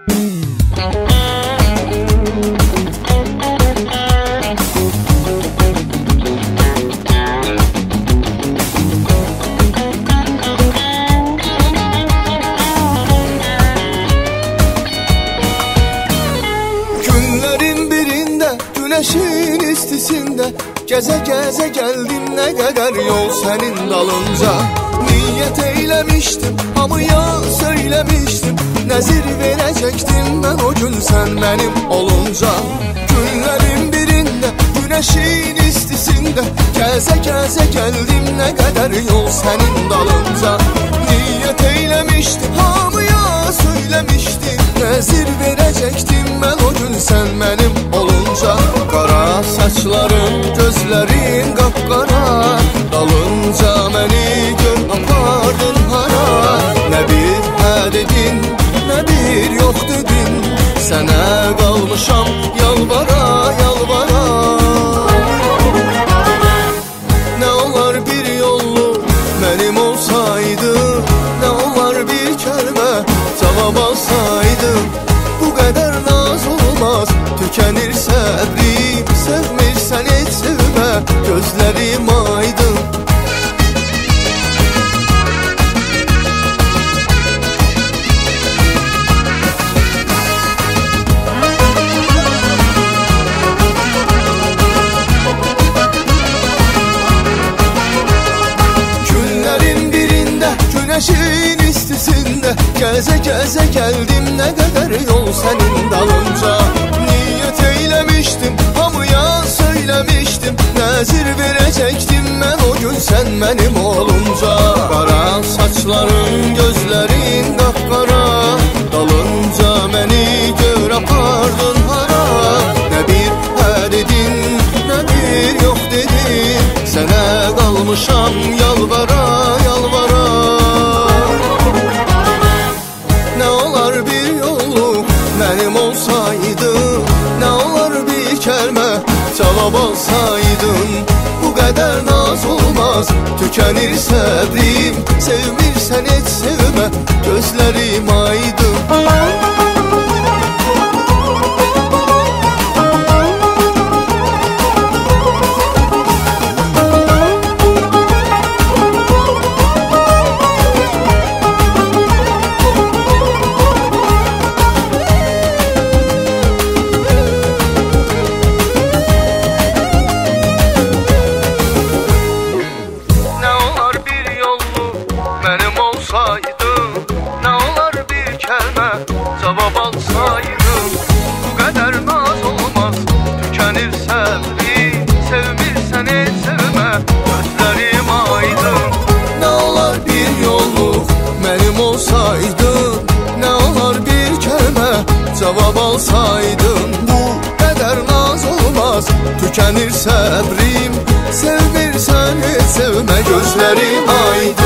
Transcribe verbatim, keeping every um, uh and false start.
Güneşin istisinde geze geze geldim, ne kadar yol senin dalınca. Niyet eylemiştim, hamıya söylemiştim, nezir verecektim ben o gün sen benim olunca. Günlerin birinde güneşin istisinde geze geze geldim, ne kadar yol senin dalınca. Niyet eylemiştim, hamıya söylemiştim, nezir verecektim ben o gün sen benim olunca. Qara saçların, gözlerin qapqara, dalınca məni gör apardın hara. Nə bir hə dedin, nə bir yox dedin, sənə qalmışam yalvara yalvara. Nə olar bir yollu mənim olsaydı, nə olar bir kəlmə cavab alsaydım. Bu qədər naz olmaz, tükənir səbrim, sevmirsən heç sevmə, gözlərim aydın. Günlərin birində güneşin istisində geze geze geldim, ne kadar yol senin dalınca. Niyet eylemiştim, hamıya söylemiştim, nezir verecektim ben o gün sen benim olunca. Qara saçların, gözlerin qapqara, dalınca məni gör apardın hara. Ne bir hə dedin, ne bir yox dedin, sənə qalmışam yalvara yalvara. Ne olar bir yolluq mənim olsaydı, ne olar bir kəlmə cavab alsaydın. Bu qədər naz olmaz, tükənir səbrim, sevmirsən heç sevmə, gözlərim aydın. Ne olar bir kəlmə cavab alsaydım. Bu qədər naz olmaz, tükənir səbrim, sevmirsən heç sevmə, gözlərim aydın. Ne olar bir yolluq mənim olsaydı, ne olar bir kəlmə cavab alsaydım. Bu qədər naz olmaz, tükənir səbrim, sevmirsən heç sevmə, gözlərim aydın.